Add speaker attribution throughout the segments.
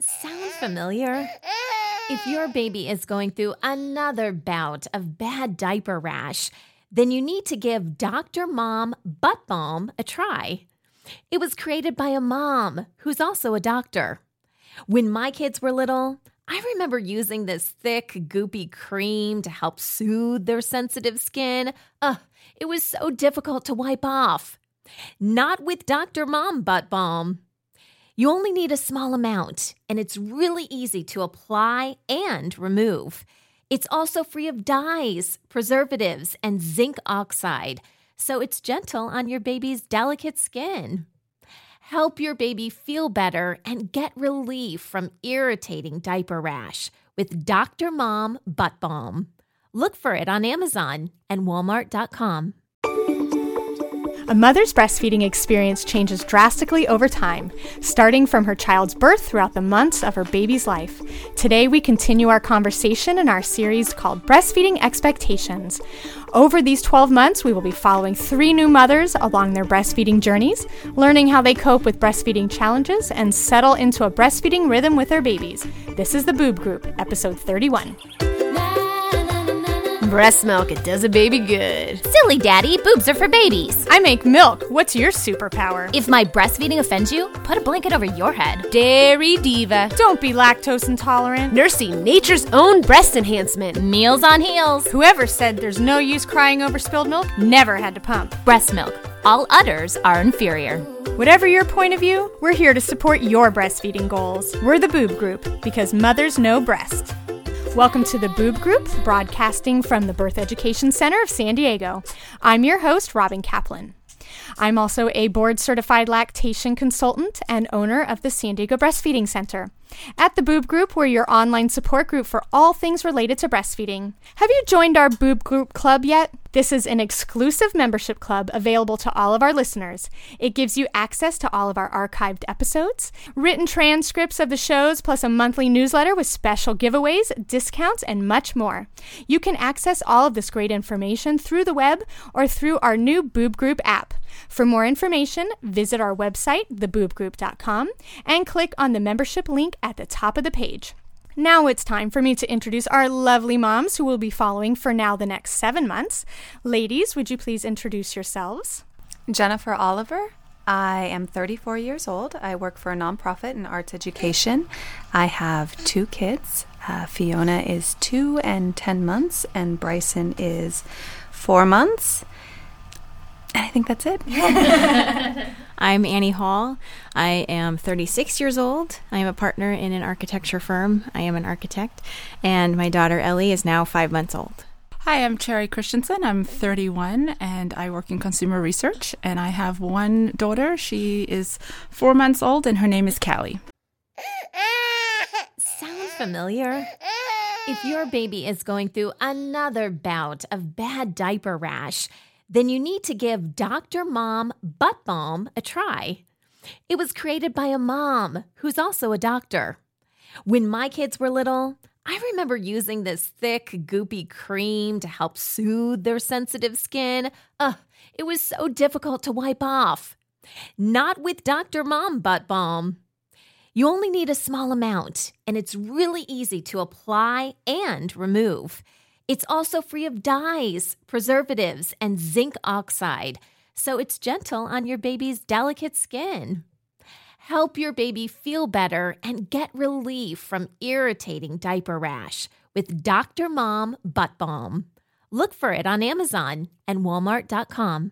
Speaker 1: Sound familiar? If your baby is going through another bout of bad diaper rash, then you need to give Dr. Mom Butt Balm a try. It was created by a mom who's also a doctor. When my kids were little, I remember using this thick, goopy cream to help soothe their sensitive skin. It was so difficult to wipe off. Not with Dr. Mom Butt Balm. You only need a small amount, and it's really easy to apply and remove. It's also free of dyes, preservatives, and zinc oxide, so it's gentle on your baby's delicate skin. Help your baby feel better and get relief from irritating diaper rash with Dr. Mom Butt Balm. Look for it on Amazon and Walmart.com.
Speaker 2: A mother's breastfeeding experience changes drastically over time, starting from her child's birth throughout the months of her baby's life. Today, we continue our conversation in our series called Breastfeeding Expectations. Over these 12 months, we will be following 3 new mothers along their breastfeeding journeys, learning how they cope with breastfeeding challenges and settle into a breastfeeding rhythm with their babies. This is The Boob Group, episode 31.
Speaker 3: Breast milk, it does a baby good.
Speaker 1: Silly daddy, boobs are for babies.
Speaker 2: I make milk. What's your superpower?
Speaker 1: If my breastfeeding offends you, put a blanket over your head.
Speaker 3: Dairy diva.
Speaker 2: Don't be lactose intolerant.
Speaker 3: Nursing nature's own breast enhancement.
Speaker 1: Meals on heels.
Speaker 2: Whoever said there's no use crying over spilled milk never had to pump.
Speaker 1: Breast milk. All others are inferior.
Speaker 2: Whatever your point of view, we're here to support your breastfeeding goals. We're the Boob Group, because mothers know breast. Welcome to the Boob Group, broadcasting from the Birth Education Center of San Diego. I'm your host, Robin Kaplan. I'm also a board-certified lactation consultant and owner of the San Diego Breastfeeding Center. At the Boob Group, we're your online support group for all things related to breastfeeding. Have you joined our Boob Group Club yet? This is an exclusive membership club available to all of our listeners. It gives you access to all of our archived episodes, written transcripts of the shows, plus a monthly newsletter with special giveaways, discounts, and much more. You can access all of this great information through the web or through our new Boob Group app. For more information, visit our website, theboobgroup.com, and click on the membership link at the top of the page. Now it's time for me to introduce our lovely moms who will be following for now the next 7 months. Ladies, would you please introduce yourselves?
Speaker 4: Jennifer Oliver. I am 34 years old. I work for a nonprofit in arts education. I have 2 kids. Fiona is 2 and 10 months, and Bryson is 4 months. And I think that's it.
Speaker 5: I'm Annie Hall. I am 36 years old. I am a partner in an architecture firm. I am an architect. And my daughter Ellie is now 5 months old.
Speaker 6: Hi, I'm Cherry Christensen. I'm 31 and I work in consumer research. And I have 1 daughter. She is 4 months old and her name is Callie.
Speaker 1: Sound familiar? If your baby is going through another bout of bad diaper rash, then you need to give Dr. Mom Butt Balm a try. It was created by a mom who's also a doctor. When my kids were little, I remember using this thick, goopy cream to help soothe their sensitive skin. It was so difficult to wipe off. Not with Dr. Mom Butt Balm. You only need a small amount, and it's really easy to apply and remove. It's also free of dyes, preservatives, and zinc oxide, so it's gentle on your baby's delicate skin. Help your baby feel better and get relief from irritating diaper rash with Dr. Mom Butt Balm. Look for it on Amazon and Walmart.com.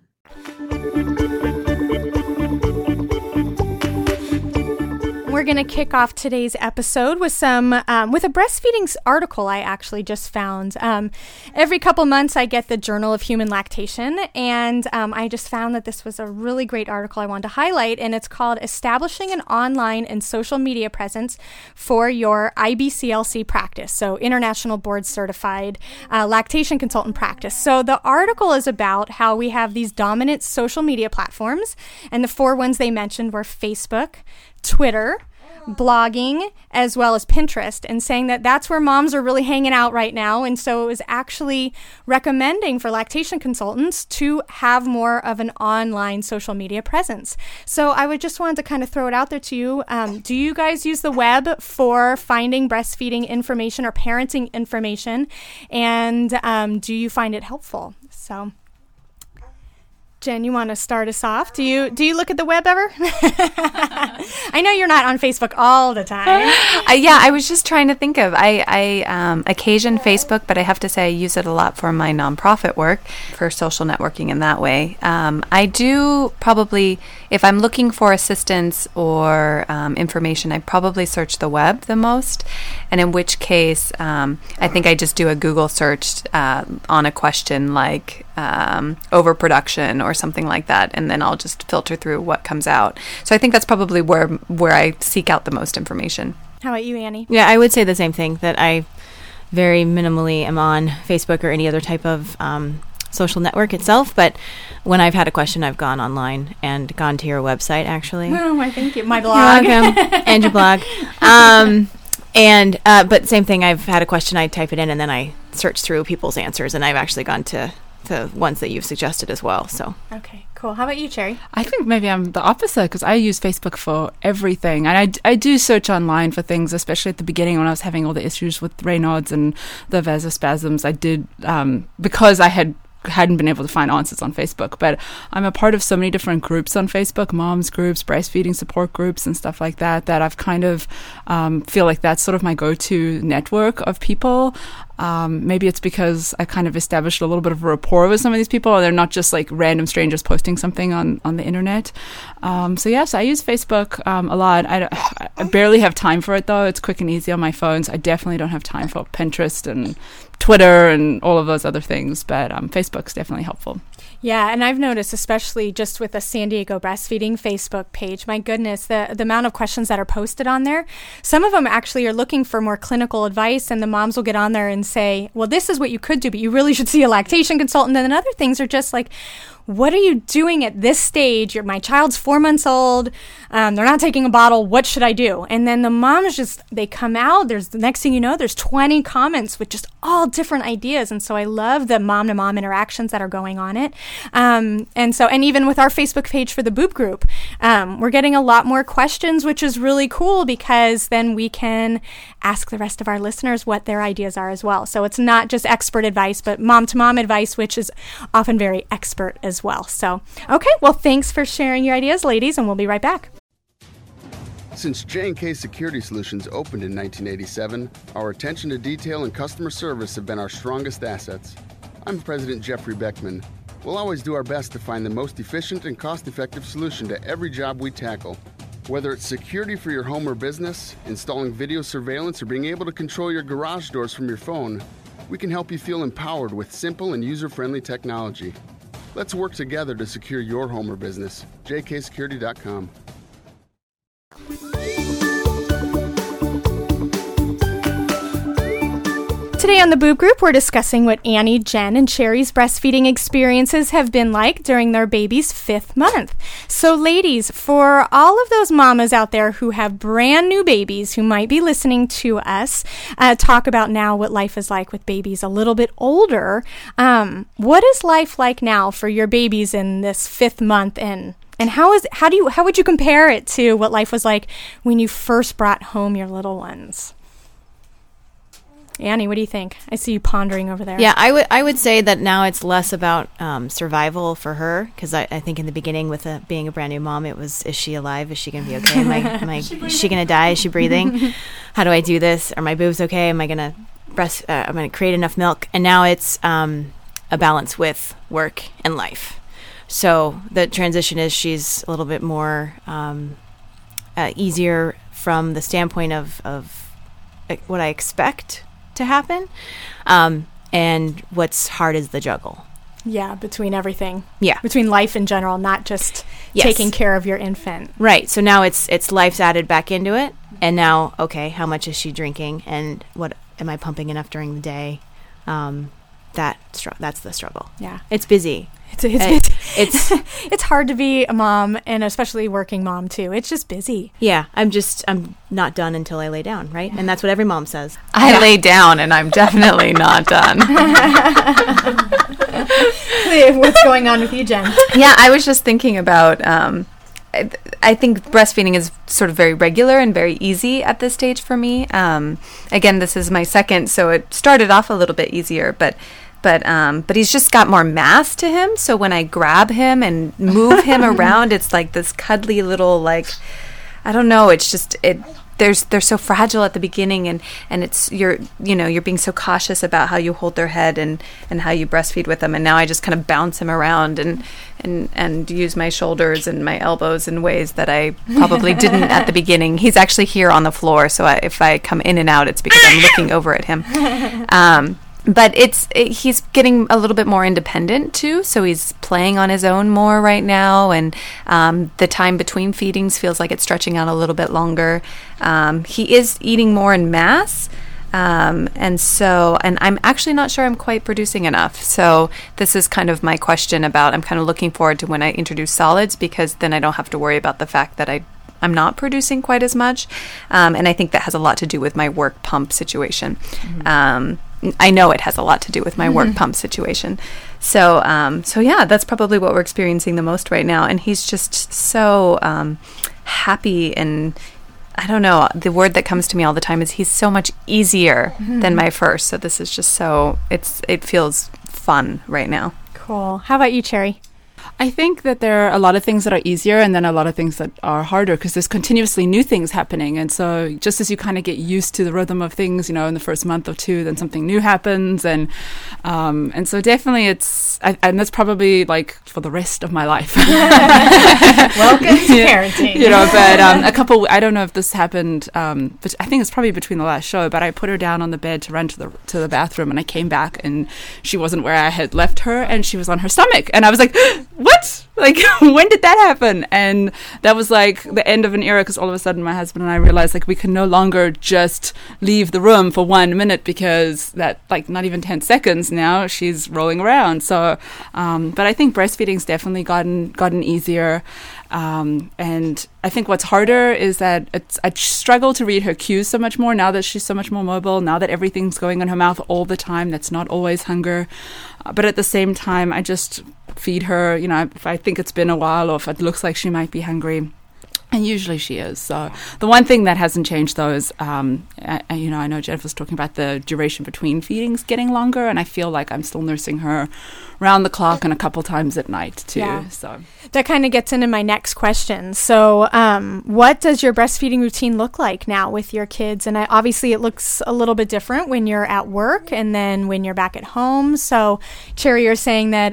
Speaker 2: We're going to kick off today's episode with with a breastfeeding article I actually just found. Every couple months I get the Journal of Human Lactation, and I just found that this was a really great article I wanted to highlight, and it's called Establishing an Online and Social Media Presence for Your IBCLC Practice, so International Board Certified Lactation Consultant Practice. So the article is about how we have these dominant social media platforms, and the 4 ones they mentioned were Facebook, Twitter, blogging as well as Pinterest, and saying that that's where moms are really hanging out right now. And so it was actually recommending for lactation consultants to have more of an online social media presence. So I would just wanted to kind of throw it out there to you. Do you guys use the web for finding breastfeeding information or parenting information? And do you find it helpful? So Jen, you want to start us off? Do you look at the web ever? I know you're not on Facebook all the time.
Speaker 4: Yeah, I was just trying to think of. I occasion Facebook, but I have to say I use it a lot for my nonprofit work, for social networking in that way. I do probably, if I'm looking for assistance or information, I probably search the web the most. And in which case, I think I just do a Google search on a question like overproduction or something like that, and then I'll just filter through what comes out. So I think that's probably where I seek out the most information.
Speaker 2: How about you, Annie?
Speaker 5: Yeah, I would say the same thing, that I very minimally am on Facebook or any other type of social network itself, but when I've had a question, I've gone online and gone to your website, actually.
Speaker 2: Oh, I thank you. My blog.
Speaker 5: You're welcome. And your blog. But same thing, I've had a question, I type it in, and then I search through people's answers, and I've actually gone to the ones that you've suggested as well. So
Speaker 2: okay, cool. How about you, Cherry?
Speaker 6: I think maybe I'm the opposite, because I use Facebook for everything, and I do search online for things, especially at the beginning when I was having all the issues with Raynaud's and the vasospasms. I did because I hadn't been able to find answers on Facebook, but I'm a part of so many different groups on Facebook, moms groups, breastfeeding support groups and stuff like that, that I've kind of feel like that's sort of my go-to network of people. Maybe it's because I kind of established a little bit of a rapport with some of these people, or they're not just like random strangers posting something on the internet. So yes, I use Facebook a lot. I barely have time for it, though. It's quick and easy on my phone, so I definitely don't have time for Pinterest and Twitter and all of those other things, but Facebook's definitely helpful.
Speaker 2: Yeah, and I've noticed, especially just with the San Diego Breastfeeding Facebook page, my goodness, the amount of questions that are posted on there. Some of them actually are looking for more clinical advice, and the moms will get on there and say, well, this is what you could do, but you really should see a lactation consultant. And then other things are just like, what are you doing at this stage? My child's 4 months old. They're not taking a bottle. What should I do? And then the moms they come out. There's the next thing you know, there's 20 comments with just all different ideas. And so I love the mom-to-mom interactions that are going on it. And even with our Facebook page for the Boob Group, we're getting a lot more questions, which is really cool, because then we can ask the rest of our listeners what their ideas are as well. So it's not just expert advice, but mom-to-mom advice, which is often very expert as well. So, okay, well, thanks for sharing your ideas, ladies, and we'll be right back.
Speaker 7: Since J&K Security Solutions opened in 1987, our attention to detail and customer service have been our strongest assets. I'm President Jeffrey Beckman. We'll always do our best to find the most efficient and cost-effective solution to every job we tackle. Whether it's security for your home or business, installing video surveillance, or being able to control your garage doors from your phone, we can help you feel empowered with simple and user-friendly technology. Let's work together to secure your home or business. jksecurity.com.
Speaker 2: Today on the Boob Group, we're discussing what Annie, Jen, and Cherry's breastfeeding experiences have been like during their baby's 5th month. So ladies, for all of those mamas out there who have brand new babies who might be listening to us talk about now what life is like with babies a little bit older, what is life like now for your babies in this 5th month and how would you compare it to what life was like when you first brought home your little ones? Annie, what do you think? I see you pondering over there.
Speaker 5: Yeah, I would say that now it's less about survival for her, because I think in the beginning with being a brand new mom, it was, is she alive? Is she going to be okay? Is she going to die? Is she breathing? How do I do this? Are my boobs okay? Am I going to I'm going to create enough milk? And now it's a balance with work and life. So the transition is she's a little bit more easier from the standpoint of what I expect to happen, and what's hard is the juggle.
Speaker 2: Yeah, between everything.
Speaker 5: Yeah,
Speaker 2: between life in general, not just taking care of your infant.
Speaker 5: Right. So now it's life's added back into it, and now, okay, how much is she drinking, and what am I pumping enough during the day? That's the struggle.
Speaker 2: Yeah,
Speaker 5: it's busy.
Speaker 2: It's hard to be a mom, and especially working mom too. It's just busy.
Speaker 5: Yeah, I'm not done until I lay down, right? And that's what every mom says.
Speaker 4: I lay down, and I'm definitely not done.
Speaker 2: What's going on with you, Jen?
Speaker 4: Yeah, I was just thinking about. I think breastfeeding is sort of very regular and very easy at this stage for me. Again, this is my second, so it started off a little bit easier, but he's just got more mass to him. So when I grab him and move him around, it's like this cuddly little, like, I don't know. It's just they're so fragile at the beginning, and it's you're being so cautious about how you hold their head and how you breastfeed with them. And now I just kind of bounce him around and use my shoulders and my elbows in ways that I probably didn't at the beginning. He's actually here on the floor, so if I come in and out, it's because I'm looking over at him. But he's getting a little bit more independent too, so he's playing on his own more right now, and the time between feedings feels like it's stretching out a little bit longer. He is eating more in mass, and I'm actually not sure I'm quite producing enough. So this is kind of my question about, I'm kind of looking forward to when I introduce solids, because then I don't have to worry about the fact that I'm not producing quite as much, and I think that has a lot to do with my work pump situation. I know it has a lot to do with my work pump situation. So yeah, that's probably what we're experiencing the most right now. And he's just so happy, and I don't know, the word that comes to me all the time is he's so much easier than my first. So this is just it feels fun right now.
Speaker 2: Cool. How about you, Cherry?
Speaker 6: I think that there are a lot of things that are easier and then a lot of things that are harder, because there's continuously new things happening. And so just as you kind of get used to the rhythm of things, in the first month or two, then something new happens. And so definitely and that's probably like for the rest of my life.
Speaker 2: Welcome to parenting.
Speaker 6: But I don't know if this happened, but I think it's probably between the last show, but I put her down on the bed to run to the bathroom, and I came back and she wasn't where I had left her, and she was on her stomach. And I was like, what? Like, when did that happen? And that was like the end of an era, because all of a sudden my husband and I realized, like, we can no longer just leave the room for 1 minute, because that, like, not even 10 seconds now, she's rolling around. So, but I think breastfeeding's definitely gotten easier. And I think what's harder is that I struggle to read her cues so much more now that she's so much more mobile, now that everything's going in her mouth all the time. That's not always hunger. But at the same time, I just feed her, if I think it's been a while or if it looks like she might be hungry. And usually she is. So the one thing that hasn't changed, though, is, I know Jeff was talking about the duration between feedings getting longer, and I feel like I'm still nursing her round the clock and a couple times at night, too.
Speaker 2: Yeah.
Speaker 6: So
Speaker 2: that kind of gets into my next question. So what does your breastfeeding routine look like now with your kids? And obviously it looks a little bit different when you're at work and then when you're back at home. So, Cherry, you're saying that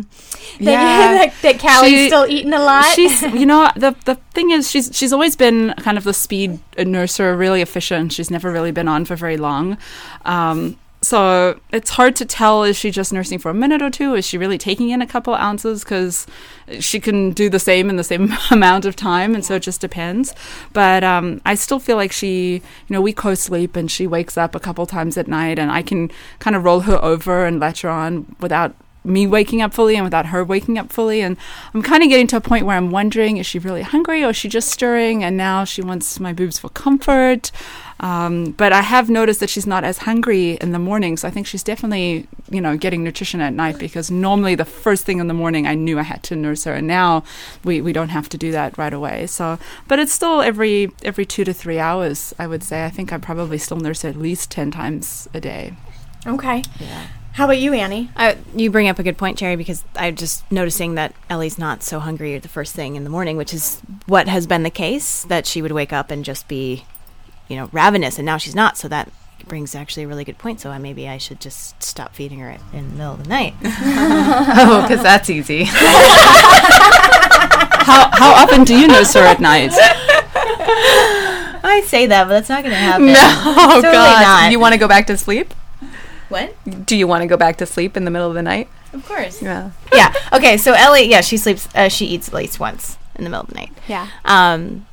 Speaker 2: that Callie's still eating a lot?
Speaker 6: She's, the thing is, she's always been kind of the speed nurser, really efficient. She's never really been on for very long. So it's hard to tell, is she just nursing for a minute or two? Is she really taking in a couple ounces? Because she can do the same in the same amount of time, and so it just depends. But I still feel like she, we co-sleep, and she wakes up a couple times at night, and I can kind of roll her over and latch her on without me waking up fully and without her waking up fully. And I'm kind of getting to a point where I'm wondering, is she really hungry, or is she just stirring and now she wants my boobs for comfort? But I have noticed that she's not as hungry in the morning, so I think she's definitely, getting nutrition at night, because normally the first thing in the morning I knew I had to nurse her, and now we don't have to do that right away. So, but it's still every 2 to 3 hours, I would say. I think I probably still nurse her at least 10 times a day.
Speaker 2: Okay.
Speaker 6: Yeah.
Speaker 2: How about you, Annie?
Speaker 5: You bring up a good point, Cherry, because I'm just noticing that Ellie's not so hungry the first thing in the morning, which is what has been the case, that she would wake up and just be, ravenous, and now she's not. So that brings actually a really good point. So maybe I should just stop feeding her in the middle of the night.
Speaker 4: Oh, because that's easy.
Speaker 6: How often do you nurse her at night?
Speaker 5: I say that, but that's not going to happen.
Speaker 4: No,
Speaker 5: totally
Speaker 4: God.
Speaker 5: not.
Speaker 4: You want to go back to sleep?
Speaker 5: What?
Speaker 4: Do you want to go back to sleep in the middle of the night?
Speaker 5: Of course.
Speaker 4: Yeah.
Speaker 5: Yeah. Okay. So Ellie, she sleeps. She eats at least once in the middle of the night.
Speaker 2: Yeah.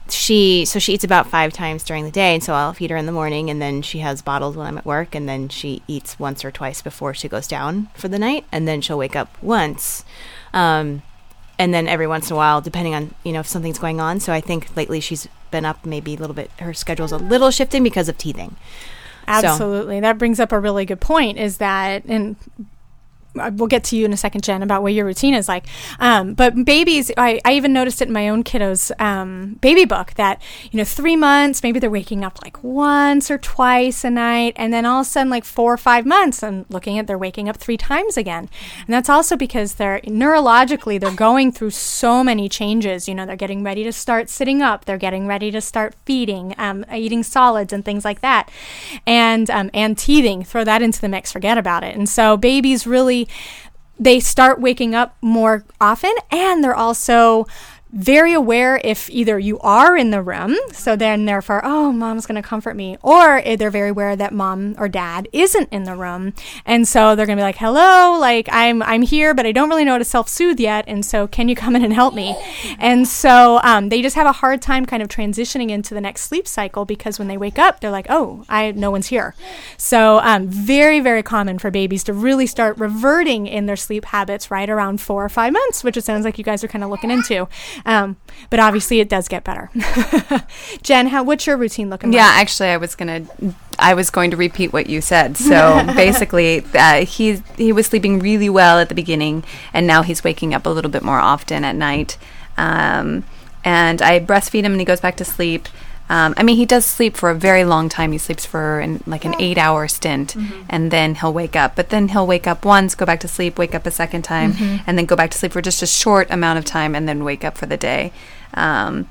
Speaker 5: she eats about 5 times during the day, and so I'll feed her in the morning, and then she has bottles when I'm at work, and then she eats once or twice before she goes down for the night, and then she'll wake up once, and then every once in a while, depending on if something's going on. So I think lately she's been up maybe a little bit. Her schedule's a little shifting because of teething.
Speaker 2: Absolutely. That brings up a really good point, is that, and we'll get to you in a second, Jen, about what your routine is like. But babies, I even noticed it in my own kiddos' baby book that, 3 months, maybe they're waking up like once or twice a night. And then all of a sudden, like 4 or 5 months, I'm looking at they're waking up 3 times again. And that's also because they're neurologically, they're going through so many changes. They're getting ready to start sitting up. They're getting ready to start feeding, eating solids and things like that. And teething, throw that into the mix, forget about it. And so babies really, they start waking up more often, and they're also very aware if either you are in the room, so then therefore, oh, mom's going to comfort me, or they're very aware that mom or dad isn't in the room, and so they're going to be like, hello, like I'm here, but I don't really know how to self-soothe yet, and so can you come in and help me? And so they just have a hard time kind of transitioning into the next sleep cycle, because when they wake up, they're like, oh, no one's here. So very, very common for babies to really start reverting in their sleep habits right around 4 or 5 months, which it sounds like you guys are kind of looking into. But obviously it does get better. Jen, what's your routine looking like?
Speaker 4: Yeah, actually, I was going to repeat what you said. So basically, he was sleeping really well at the beginning, and now he's waking up a little bit more often at night. And I breastfeed him, and he goes back to sleep. He does sleep for a very long time. He sleeps for an 8-hour stint, and then he'll wake up. But then he'll wake up once, go back to sleep, wake up a second time, and then go back to sleep for just a short amount of time, and then wake up for the day. But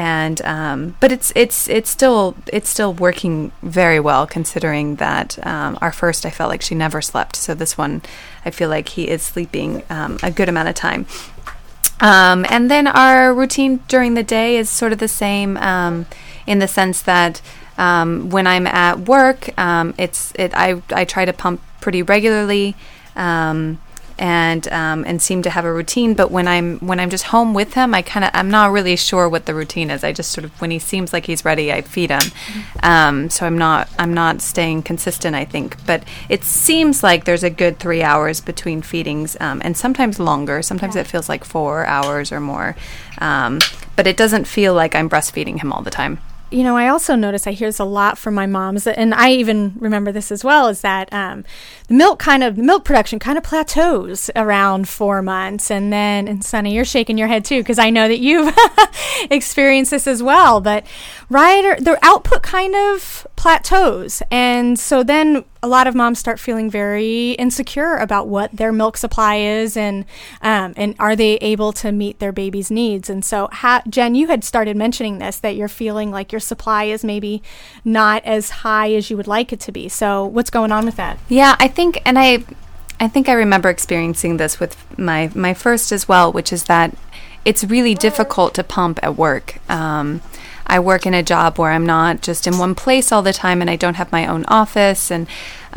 Speaker 4: it's still working very well, considering that our first, I felt like she never slept. So this one, I feel like he is sleeping a good amount of time. And then our routine during the day is sort of the same, in the sense that when I'm at work, I try to pump pretty regularly, and seem to have a routine. But when I'm just home with him, I'm not really sure what the routine is. I just sort of, when he seems like he's ready, I feed him. So I'm not staying consistent, I think. But it seems like there's a good 3 hours between feedings, and sometimes longer. Sometimes it feels like 4 hours or more. But it doesn't feel like I'm breastfeeding him all the time.
Speaker 2: I also notice I hear this a lot from my moms, and I even remember this as well, is that the milk production kind of plateaus around 4 months. And Sunny, you're shaking your head too, because I know that you've experienced this as well. But their output kind of plateaus. And so then a lot of moms start feeling very insecure about what their milk supply is, and are they able to meet their baby's needs. And so, Jen, you had started mentioning this, that you're feeling like your supply is maybe not as high as you would like it to be. So what's going on with that?
Speaker 4: Yeah, I think I remember experiencing this with my first as well, which is that it's really difficult to pump at work. I work in a job where I'm not just in one place all the time, and I don't have my own office, and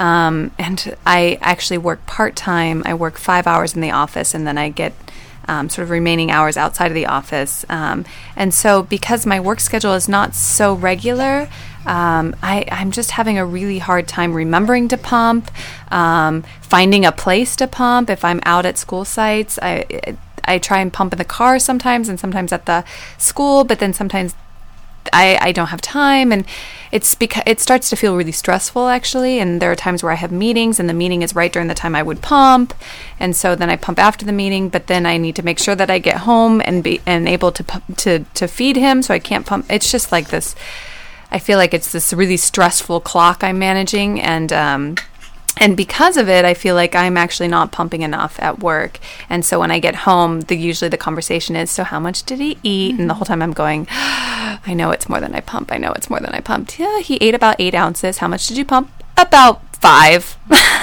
Speaker 4: I actually work part-time. I work 5 hours in the office, and then I get sort of remaining hours outside of the office. And so because my work schedule is not so regular, I'm just having a really hard time remembering to pump, finding a place to pump. If I'm out at school sites, I try and pump in the car sometimes, and sometimes at the school, but then sometimes I don't have time, and it starts to feel really stressful, actually. And there are times where I have meetings, and the meeting is right during the time I would pump, and so then I pump after the meeting, but then I need to make sure that I get home and able to feed him, so I can't pump. It's just like this. I feel like it's this really stressful clock I'm managing, and because of it, I feel like I'm actually not pumping enough at work. And so when I get home, usually the conversation is, so how much did he eat? And the whole time I'm going, I know it's more than I pump. I know it's more than I pumped. Yeah, he ate about 8 ounces. How much did you pump? About 5.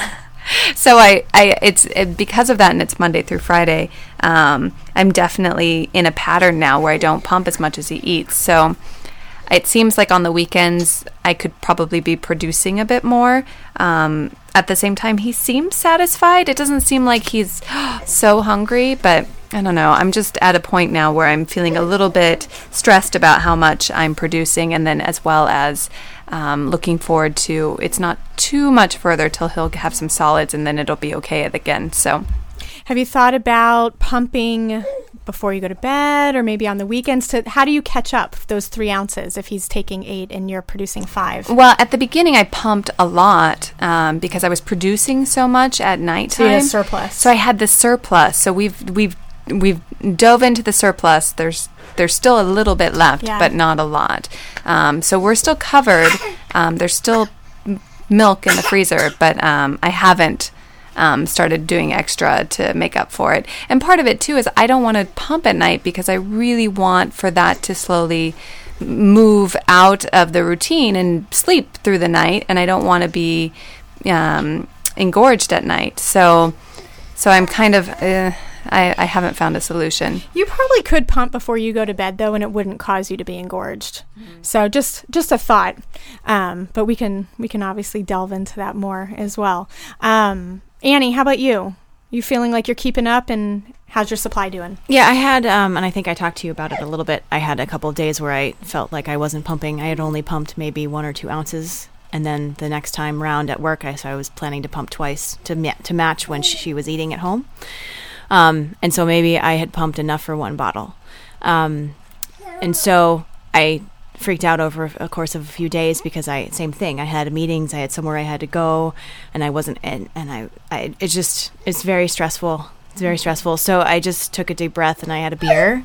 Speaker 4: So it's because of that, and it's Monday through Friday, I'm definitely in a pattern now where I don't pump as much as he eats. So it seems like on the weekends I could probably be producing a bit more. At the same time, he seems satisfied. It doesn't seem like he's so hungry, but I don't know. I'm just at a point now where I'm feeling a little bit stressed about how much I'm producing, and then as well as looking forward to, it's not too much further till he'll have some solids, and then it'll be okay again. So,
Speaker 2: have you thought about pumping before you go to bed, or maybe on the weekends? How do you catch up those 3 ounces if he's taking 8 and you're producing 5?
Speaker 4: Well, at the beginning I pumped a lot because I was producing so much at nighttime.
Speaker 2: So you had a surplus.
Speaker 4: So I had the surplus. So we've dove into the surplus. There's still a little bit left, but not a lot. So we're still covered. There's still milk in the freezer, but I haven't started doing extra to make up for it. And part of it too is I don't want to pump at night because I really want for that to slowly move out of the routine and sleep through the night, and I don't want to be engorged at night. So I'm kind of I haven't found a solution.
Speaker 2: You probably could pump before you go to bed, though, and it wouldn't cause you to be engorged. So just a thought. But we can obviously delve into that more as well. Annie, how about you? You feeling like you're keeping up, and how's your supply doing?
Speaker 5: Yeah, I had, and I think I talked to you about it a little bit. I had a couple of days where I felt like I wasn't pumping. I had only pumped maybe 1 or 2 ounces. And then the next time round at work, I was planning to pump twice to match when she was eating at home. And so maybe I had pumped enough for 1 bottle. And so I freaked out over a course of a few days because same thing. I had meetings, I had somewhere I had to go, and I wasn't, and it's very stressful. It's very stressful. So I just took a deep breath and I had a beer.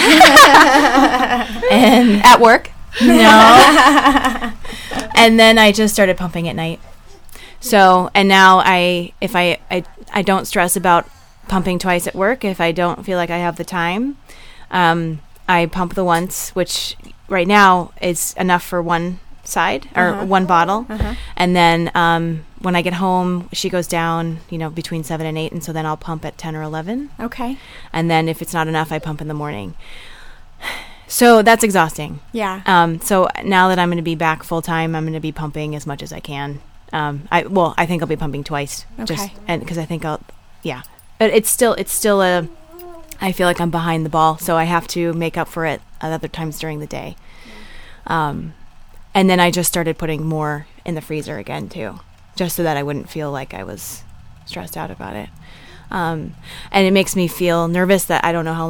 Speaker 5: And
Speaker 4: at work?
Speaker 5: No. And then I just started pumping at night. So, and now I don't stress about pumping twice at work if I don't feel like I have the time. I pump the once, which right now is enough for one side or 1 bottle. And then when I get home, she goes down, between 7 and 8. And so then I'll pump at 10 or 11.
Speaker 2: Okay.
Speaker 5: And then if it's not enough, I pump in the morning. So that's exhausting.
Speaker 2: Yeah.
Speaker 5: So now that I'm going to be back full time, I'm going to be pumping as much as I can. I think I'll be pumping twice.
Speaker 2: Okay.
Speaker 5: Because I think but it's still I feel like I'm behind the ball, so I have to make up for it at other times during the day. And then I just started putting more in the freezer again too, just so that I wouldn't feel like I was stressed out about it. And it makes me feel nervous that I don't know how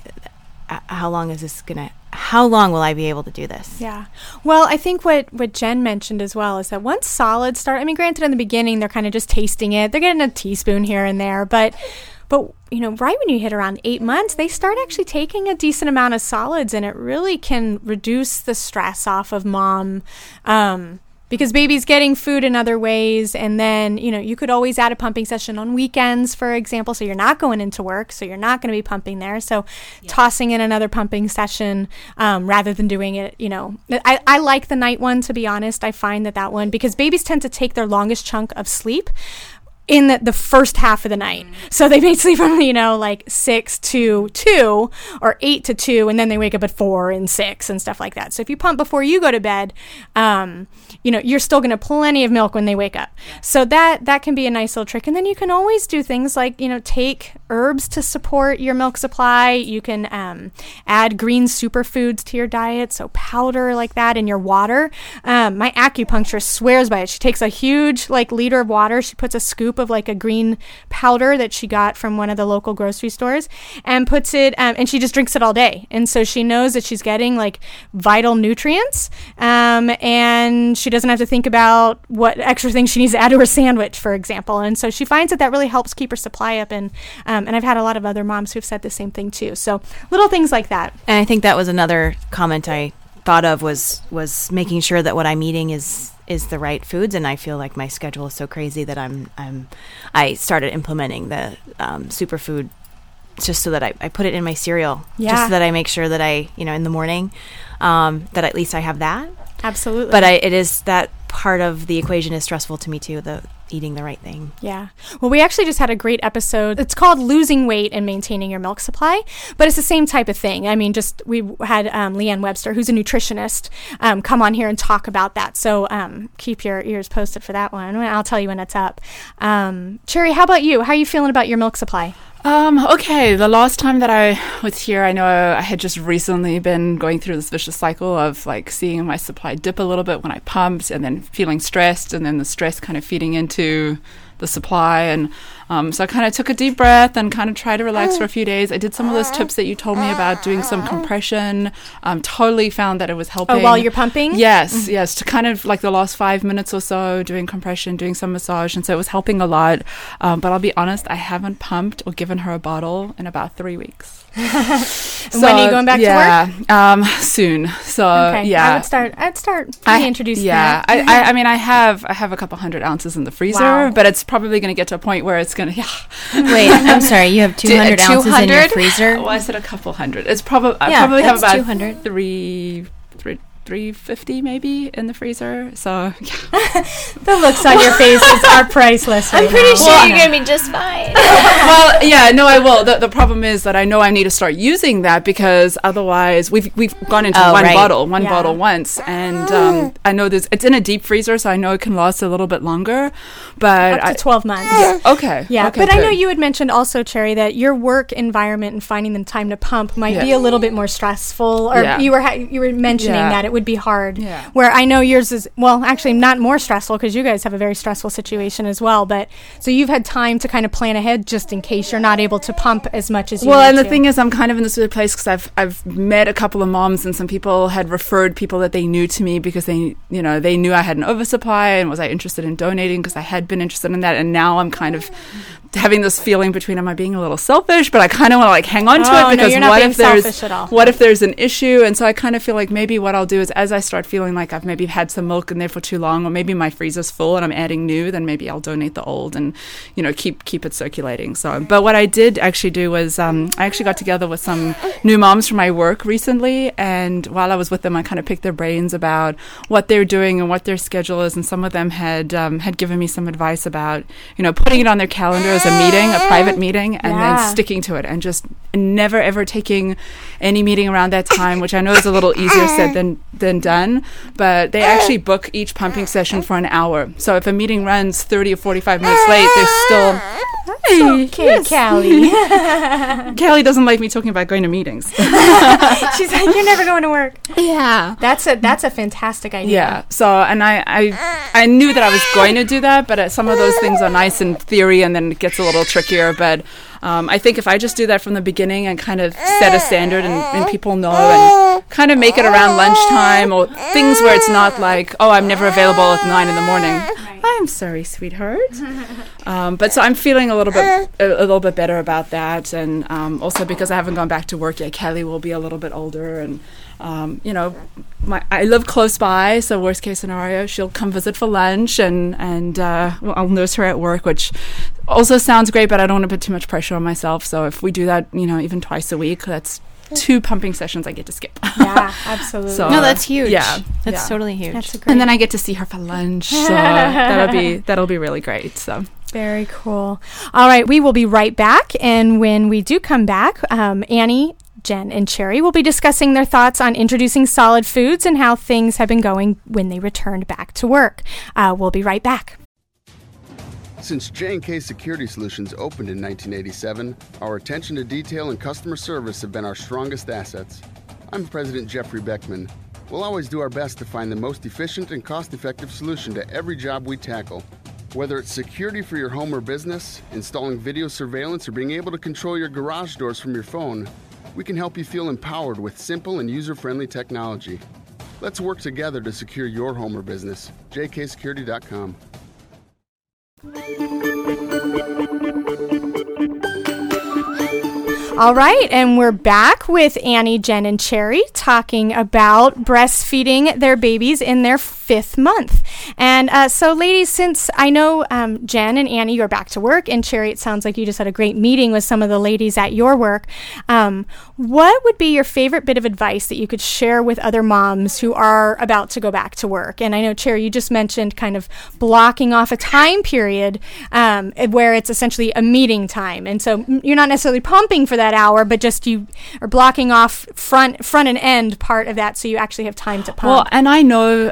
Speaker 5: long will I be able to do this?
Speaker 2: Yeah. Well, I think what Jen mentioned as well is that once solids start, granted in the beginning, they're kind of just tasting it. They're getting a teaspoon here and there, but right when you hit around 8 months, they start actually taking a decent amount of solids, and it really can reduce the stress off of mom. Because baby's getting food in other ways, and then, you could always add a pumping session on weekends, for example, so you're not going into work, so you're not going to be pumping there. So tossing in another pumping session rather than doing it, I like the night one, to be honest. I find that one, because babies tend to take their longest chunk of sleep in the first half of the night. So they may sleep from, 6 to 2 or 8 to 2, and then they wake up at 4 and 6 and stuff like that. So if you pump before you go to bed, you're still going to have plenty of milk when they wake up. So that can be a nice little trick. And then you can always do things like, take herbs to support your milk supply. You can add green superfoods to your diet, so powder like that in your water. My acupuncturist swears by it. She takes a huge liter of water. She puts a scoop of a green powder that she got from one of the local grocery stores and puts it, and she just drinks it all day. And so she knows that she's getting vital nutrients, and she doesn't have to think about what extra things she needs to add to her sandwich, for example. And so she finds that really helps keep her supply up. And I've had a lot of other moms who've said the same thing too. So little things like that.
Speaker 5: And I think that was another comment I thought of was making sure that what I'm eating is the right foods. And I feel like my schedule is so crazy that I started implementing the superfood just so that I put it in my cereal, just so that I make sure that I, in the morning, that at least I have that.
Speaker 2: Absolutely.
Speaker 5: But it is that part of the equation is stressful to me too, the eating the right thing.
Speaker 2: Yeah. Well, we actually just had a great episode. It's called Losing Weight and Maintaining Your Milk Supply, but it's the same type of thing. We had Leanne Webster, who's a nutritionist, come on here and talk about that. So keep your ears posted for that one. I'll tell you when it's up. Cherry, how about you? How are you feeling about your milk supply?
Speaker 6: Okay, the last time that I was here, I know I had just recently been going through this vicious cycle of like seeing my supply dip a little bit when I pumped and then feeling stressed and then the stress kind of feeding into the supply. And so I kind of took a deep breath and kind of tried to relax for a few days. I did some of those tips that you told me about, doing some compression. Totally found that it was helping.
Speaker 2: Oh, while you're pumping?
Speaker 6: Yes, yes. To kind of like the last 5 minutes or so, doing compression, doing some massage. And so it was helping a lot. But I'll be honest, I haven't pumped or given her a bottle in about 3 weeks.
Speaker 2: So, when are you going back to work?
Speaker 6: Soon. So
Speaker 2: okay.
Speaker 6: yeah,
Speaker 2: I'd start reintroducing
Speaker 6: that. Yeah, I mean, I have a couple 100 ounces in the freezer, but it's probably going to get to a point where it's going to. Yeah.
Speaker 5: Wait, I'm sorry. You have 200 ounces in your freezer?
Speaker 6: Well, I said a couple hundred. It's probably I probably have about
Speaker 5: 200.
Speaker 6: 350 maybe in the freezer. So
Speaker 2: the looks on your faces are priceless.
Speaker 5: I'm pretty sure you're gonna be just fine.
Speaker 6: Well, yeah, no, I will. The problem is that I know I need to start using that because otherwise we've gone into one bottle once, and I know it's in a deep freezer, so I know it can last a little bit longer, but
Speaker 2: up to 12 months.
Speaker 6: Yeah. Okay.
Speaker 2: Yeah,
Speaker 6: okay,
Speaker 2: but
Speaker 6: good.
Speaker 2: I know you had mentioned also, Cherry, that your work environment and finding the time to pump might be a little bit more stressful, or you were mentioning that it would be hard. Yeah. Where I know yours is, well, actually not more stressful because you guys have a very stressful situation as well. But so you've had time to kind of plan ahead just in case you're not able to pump as much as you
Speaker 6: Well, and
Speaker 2: need
Speaker 6: the thing is, I'm kind of in this weird place because I've met a couple of moms, and some people had referred people that they knew to me because they knew I had an oversupply, and was I interested in donating because I had been interested in that, and now I'm kind of having this feeling between, am I being a little selfish, but I kind of want to like hang on to it because what if there's an issue? And so I kind of feel like maybe what I'll do is, as I start feeling like I've maybe had some milk in there for too long, or maybe my freezer's full and I'm adding new, then maybe I'll donate the old and keep it circulating. So, but what I did actually do was I actually got together with some new moms from my work recently, and while I was with them, I kind of picked their brains about what they're doing and what their schedule is, and some of them had given me some advice about putting it on their calendar as a private meeting, and then sticking to it, and just never ever taking any meeting around that time, which I know is a little easier said than done, but they actually book each pumping session for an hour. So if a meeting runs 30 or 45 minutes late, they're still...
Speaker 2: Okay, Callie.
Speaker 6: Callie doesn't like me talking about going to meetings.
Speaker 2: She's like, you're never going to work.
Speaker 6: Yeah.
Speaker 2: That's a fantastic idea.
Speaker 6: Yeah. So, and I knew that I was going to do that, but some of those things are nice in theory, and then it gets a little trickier. But I think if I just do that from the beginning and kind of set a standard and people know, and kind of make it around lunchtime, or things where it's not like, oh, I'm never available at 9 a.m. I'm sorry, sweetheart. But so I'm feeling a little bit better about that, and also because I haven't gone back to work yet, Kelly will be a little bit older, and I live close by, so worst case scenario, she'll come visit for lunch, and I'll nurse her at work, which also sounds great, but I don't want to put too much pressure on myself. So if we do that, even twice a week, that's 2 pumping sessions I get to skip.
Speaker 2: Yeah, absolutely.
Speaker 5: So, no, that's huge.
Speaker 6: Yeah,
Speaker 5: that's totally huge.
Speaker 2: That's
Speaker 6: and then I get to see her for lunch. So that'll be really great. So
Speaker 2: very cool. All right, we will be right back, and when we do come back, Annie, Jen, and Cherry will be discussing their thoughts on introducing solid foods and how things have been going when they returned back to work. We'll be right back.
Speaker 7: Since J&K Security Solutions opened in 1987, our attention to detail and customer service have been our strongest assets. I'm President Jeffrey Beckman. We'll always do our best to find the most efficient and cost-effective solution to every job we tackle. Whether it's security for your home or business, installing video surveillance, or being able to control your garage doors from your phone, we can help you feel empowered with simple and user-friendly technology. Let's work together to secure your home or business. jksecurity.com.
Speaker 2: All right, and we're back with Annie, Jen, and Cherry talking about breastfeeding their babies in their 5th month. And so, ladies, since I know Jen and Annie, you're back to work, and Cherry, it sounds like you just had a great meeting with some of the ladies at your work. What would be your favorite bit of advice that you could share with other moms who are about to go back to work? And I know, Cherry, you just mentioned kind of blocking off a time period where it's essentially a meeting time. And so you're not necessarily pumping for that hour, but just you are blocking off front and end part of that so you actually have time to pump.
Speaker 6: Well, and I know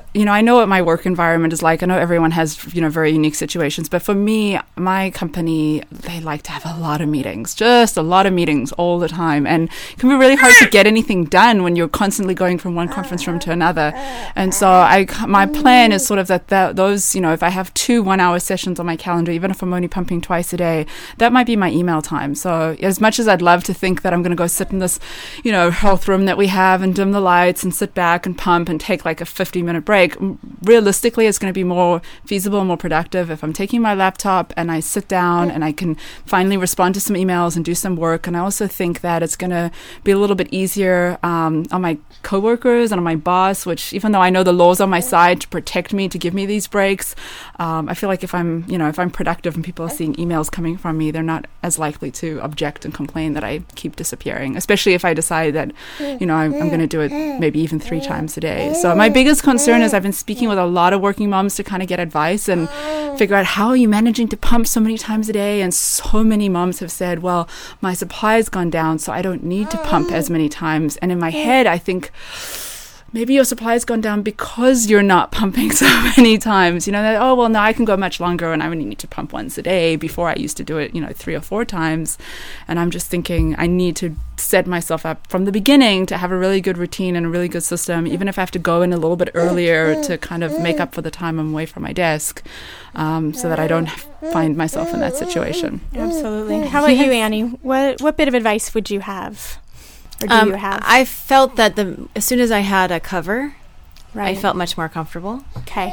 Speaker 6: know what my work environment is like. I know everyone has, very unique situations. But for me, my company, they like to have a lot of meetings, just a lot of meetings all the time. And it can be really hard to get anything done when you're constantly going from one conference room to another. And so my plan is sort of that those, if I have 2 1-hour sessions on my calendar, even if I'm only pumping twice a day, that might be my email time. So as much as I'd love to think that I'm going to go sit in this, health room that we have and dim the lights and sit back and pump and take like a 50-minute break, realistically, it's going to be more feasible and more productive if I'm taking my laptop and I sit down and I can finally respond to some emails and do some work. And I also think that it's going to be a little bit easier on my coworkers and on my boss, which even though I know the law's on my side to protect me, to give me these breaks, I feel like if I'm productive and people are seeing emails coming from me, they're not as likely to object and complain that I keep disappearing, especially if I decide that, I'm going to do it maybe even 3 times a day. So my biggest concern is I've been speaking with a lot of working moms to kind of get advice and figure out how are you managing to pump so many times a day. And so many moms have said, well, my supply has gone down, so I don't need to pump as many times. And in my head, I think, maybe your supply has gone down because you're not pumping so many times. That, oh, well, now I can go much longer and I only need to pump once a day. Before I used to do it, 3 or 4 times. And I'm just thinking I need to set myself up from the beginning to have a really good routine and a really good system, even if I have to go in a little bit earlier to kind of make up for the time I'm away from my desk, so that I don't find myself in that situation.
Speaker 2: Absolutely. How about you, Annie? What bit of advice would you have? Or do you have?
Speaker 5: I felt that as soon as I had a cover,
Speaker 2: Right.
Speaker 5: I felt much more comfortable.
Speaker 2: Okay.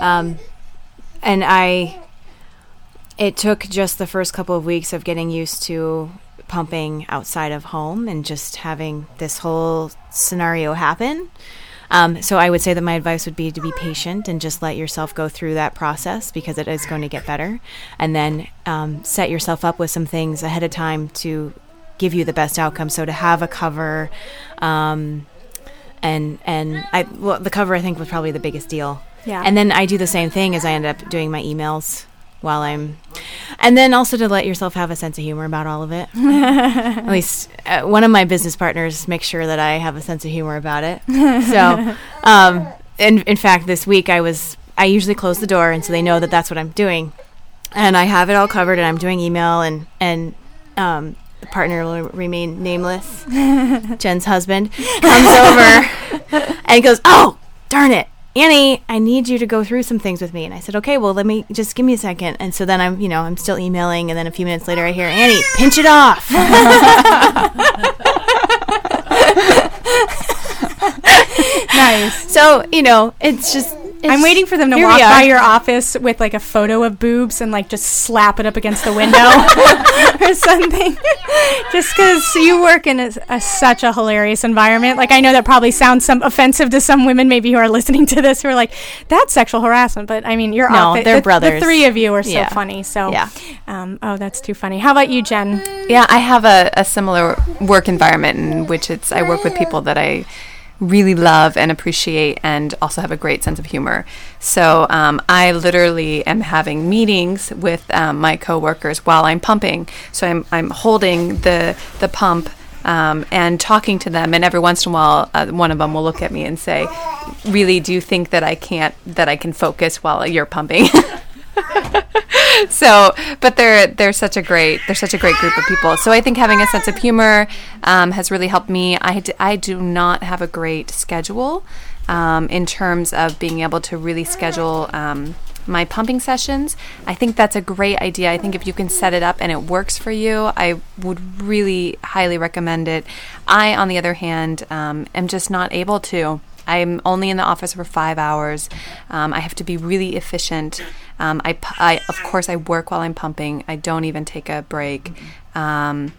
Speaker 5: And it took just the first couple of weeks of getting used to pumping outside of home and just having this whole scenario happen. So I would say that my advice would be to be patient and just let yourself go through that process, because it is going to get better. And then set yourself up with some things ahead of time to give you the best outcome. So to have a cover, the cover I think was probably the biggest deal.
Speaker 2: Yeah.
Speaker 5: And then I do the same thing as I end up doing my emails and then also to let yourself have a sense of humor about all of it. At least one of my business partners makes sure that I have a sense of humor about it. So, in fact, this week I usually close the door, and so they know that that's what I'm doing, and I have it all covered, and I'm doing email, and the partner will remain nameless. Jen's husband comes over and goes, "Oh, darn it, Annie, I need you to go through some things with me." And I said, "Okay, well, give me a second." And so then I'm still emailing, and then a few minutes later I hear, "Annie, pinch it off."
Speaker 2: Nice.
Speaker 5: So, it's just...
Speaker 2: I'm waiting for them to walk by your office with like a photo of boobs and like just slap it up against the window or something. Just because you work in such a hilarious environment. Like, I know that probably sounds offensive to some women maybe who are listening to this who are like, that's sexual harassment. But I mean,
Speaker 5: they're brothers.
Speaker 2: The 3 of you are so funny. So,
Speaker 5: yeah.
Speaker 2: That's too funny. How about you, Jen?
Speaker 4: Yeah, I have a similar work environment in which I work with people that I really love and appreciate, and also have a great sense of humor. So I literally am having meetings with my coworkers while I'm pumping. So I'm holding the pump and talking to them, and every once in a while one of them will look at me and say, "Really, do you think that I can focus while you're pumping?" So, but they're such a great group of people. So I think having a sense of humor has really helped me. I do not have a great schedule in terms of being able to really schedule my pumping sessions. I think that's a great idea. I think if you can set it up and it works for you, I would really highly recommend it. I, on the other hand, am just not able to. I'm only in the office for 5 hours. I have to be really efficient. Of course, I work while I'm pumping. I don't even take a break. And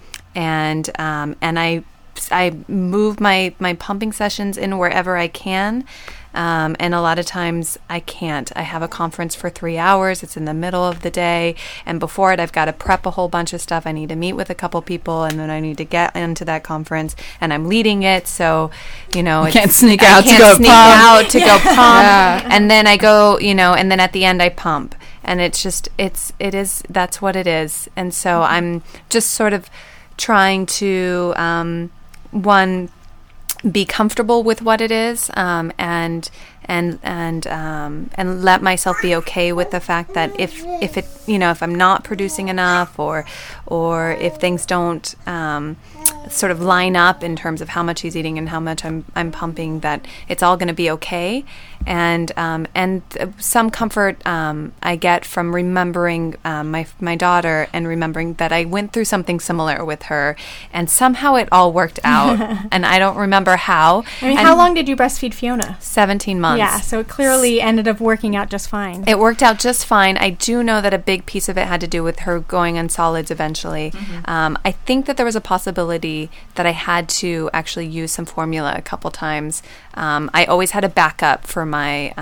Speaker 4: I move my pumping sessions in wherever I can. And a lot of times I can't. I have a conference for 3 hours. It's in the middle of the day. And before it, I've got to prep a whole bunch of stuff. I need to meet with a couple people, and then I need to get into that conference. And I'm leading it, so, I
Speaker 6: can't sneak out to go pump.
Speaker 4: Yeah. And then I go, and then at the end I pump. And it's just, that's what it is. And so I'm just sort of trying to, be comfortable with what it is, and and let myself be okay with the fact that if it, if I'm not producing enough, or if things don't sort of line up in terms of how much he's eating and how much I'm pumping, that it's all going to be okay. And some comfort I get from remembering my daughter, and remembering that I went through something similar with her, and somehow it all worked out. And I don't remember how.
Speaker 2: How long did you breastfeed Fiona?
Speaker 4: 17 months.
Speaker 2: Yeah, so it clearly ended up working out just fine.
Speaker 4: It worked out just fine. I do know that a big piece of it had to do with her going on solids eventually. Mm-hmm. I think that there was a possibility that I had to actually use some formula a couple times. I always had a backup for my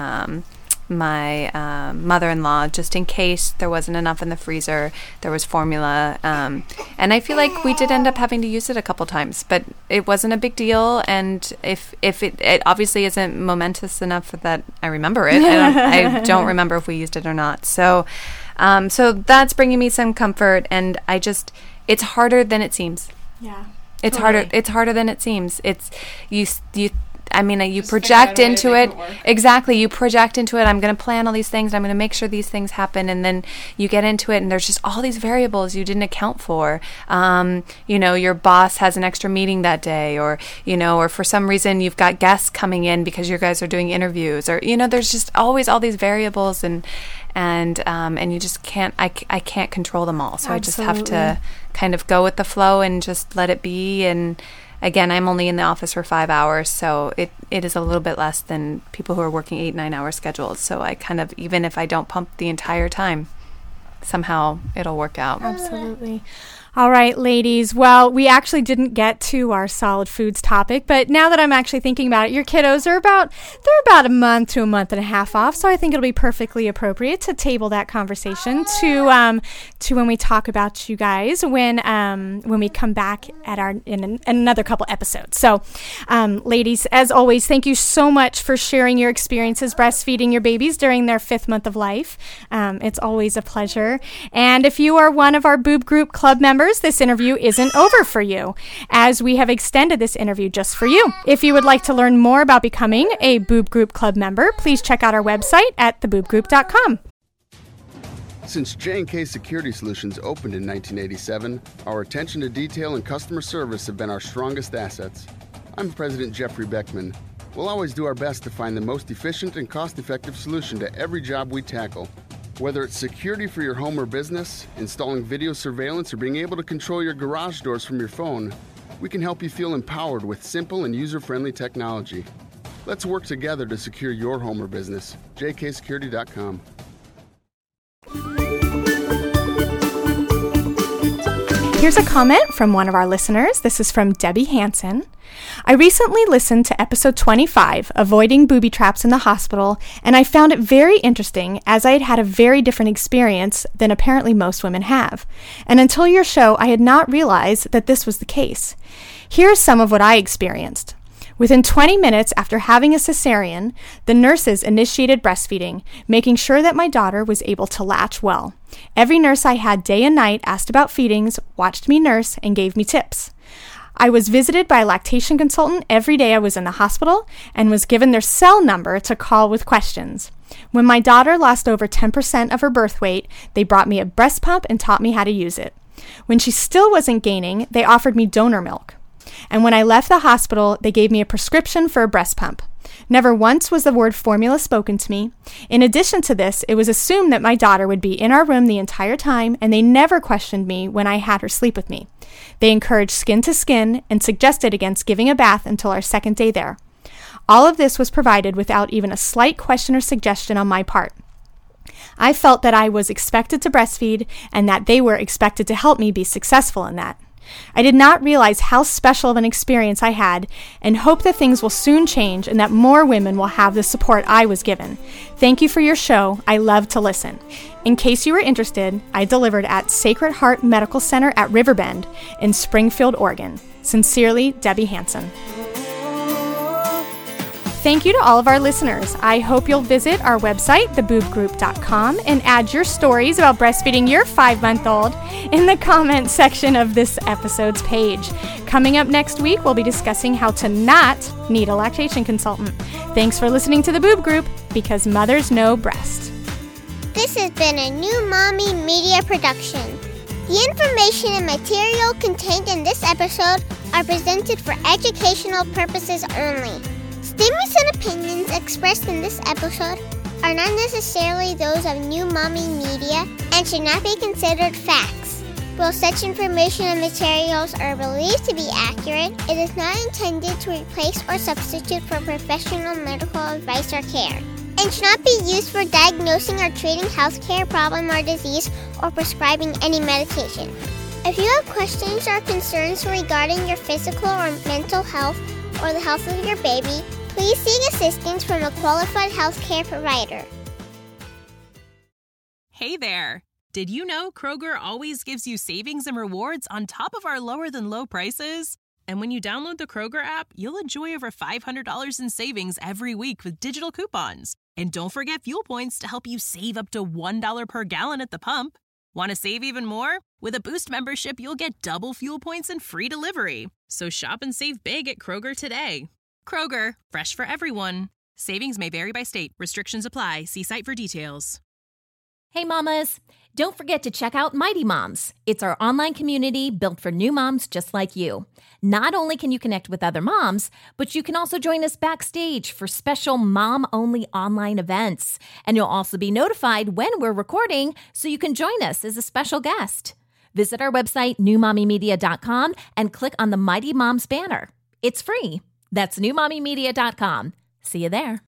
Speaker 4: mother-in-law, just in case there wasn't enough in the freezer. There was formula, and I feel like we did end up having to use it a couple times, but it wasn't a big deal. And if it obviously isn't momentous enough that I remember it, I don't remember if we used it or not. So that's bringing me some comfort, and it's harder than it seems.
Speaker 2: Yeah.
Speaker 4: It's harder. It's harder than it seems. It's you project into it. Exactly. You project into it. I'm going to plan all these things. I'm going to make sure these things happen. And then you get into it, and there's just all these variables you didn't account for. Your boss has an extra meeting that day, or for some reason you've got guests coming in because you guys are doing interviews, or, there's just always all these variables, and you just can't, I can't control them all. So Absolutely. I just have to kind of go with the flow and just let it be. And again, I'm only in the office for 5 hours, so it is a little bit less than people who are working 8-9 hour schedules. So I kind of, even if I don't pump the entire time, somehow it'll work out.
Speaker 2: Absolutely. All right, ladies. Well, we actually didn't get to our solid foods topic, but now that I'm actually thinking about it, your kiddos are about a month to a month and a half off, so I think it'll be perfectly appropriate to table that conversation to when we talk about you guys when we come back in another couple episodes. So, ladies, as always, thank you so much for sharing your experiences breastfeeding your babies during their 5th month of life. It's always a pleasure. And if you are one of our Boob Group Club members, this interview isn't over for you, as we have extended this interview just for you. If you would like to learn more about becoming a Boob Group Club member, please check out our website at theboobgroup.com.
Speaker 7: Since J&K Security Solutions opened in 1987, our attention to detail and customer service have been our strongest assets. I'm President Jeffrey Beckman. We'll always do our best to find the most efficient and cost-effective solution to every job we tackle. Whether it's security for your home or business, installing video surveillance, or being able to control your garage doors from your phone, we can help you feel empowered with simple and user-friendly technology. Let's work together to secure your home or business. jksecurity.com.
Speaker 2: Here's a comment from one of our listeners. This is from Debbie Hansen. I recently listened to episode 25, Avoiding Booby Traps in the Hospital, and I found it very interesting, as I had had a very different experience than apparently most women have. And until your show, I had not realized that this was the case. Here's some of what I experienced. Within 20 minutes after having a cesarean, the nurses initiated breastfeeding, making sure that my daughter was able to latch well. Every nurse I had day and night asked about feedings, watched me nurse, and gave me tips. I was visited by a lactation consultant every day I was in the hospital and was given their cell number to call with questions. When my daughter lost over 10% of her birth weight, they brought me a breast pump and taught me how to use it. When she still wasn't gaining, they offered me donor milk. And when I left the hospital, they gave me a prescription for a breast pump. Never once was the word formula spoken to me. In addition to this, it was assumed that my daughter would be in our room the entire time, and they never questioned me when I had her sleep with me. They encouraged skin to skin and suggested against giving a bath until our 2nd day there. All of this was provided without even a slight question or suggestion on my part. I felt that I was expected to breastfeed and that they were expected to help me be successful in that. I did not realize how special of an experience I had and hope that things will soon change and that more women will have the support I was given. Thank you for your show. I love to listen. In case you were interested, I delivered at Sacred Heart Medical Center at Riverbend in Springfield, Oregon. Sincerely, Debbie Hansen. Thank you to all of our listeners. I hope you'll visit our website, theboobgroup.com, and add your stories about breastfeeding your 5-month-old in the comments section of this episode's page. Coming up next week, we'll be discussing how to not need a lactation consultant. Thanks for listening to The Boob Group, because mothers know breast.
Speaker 8: This has been a New Mommy Media production. The information and material contained in this episode are presented for educational purposes only. Statements and opinions expressed in this episode are not necessarily those of New Mommy Media and should not be considered facts. While such information and materials are believed to be accurate, it is not intended to replace or substitute for professional medical advice or care, and should not be used for diagnosing or treating healthcare problem or disease or prescribing any medication. If you have questions or concerns regarding your physical or mental health or the health of your baby, please seek assistance from a qualified healthcare provider.
Speaker 9: Hey there! Did you know Kroger always gives you savings and rewards on top of our lower-than-low prices? And when you download the Kroger app, you'll enjoy over $500 in savings every week with digital coupons. And don't forget fuel points to help you save up to $1 per gallon at the pump. Want to save even more? With a Boost membership, you'll get double fuel points and free delivery. So shop and save big at Kroger today. Kroger, fresh for everyone. Savings may vary by state. Restrictions apply. See site for details.
Speaker 1: Hey mamas, don't forget to check out Mighty Moms. It's our online community built for new moms just like you. Not only can you connect with other moms, but you can also join us backstage for special mom-only online events. And you'll also be notified when we're recording so you can join us as a special guest. Visit our website, newmommymedia.com, and click on the Mighty Moms banner. It's free. That's newmommymedia.com. See you there.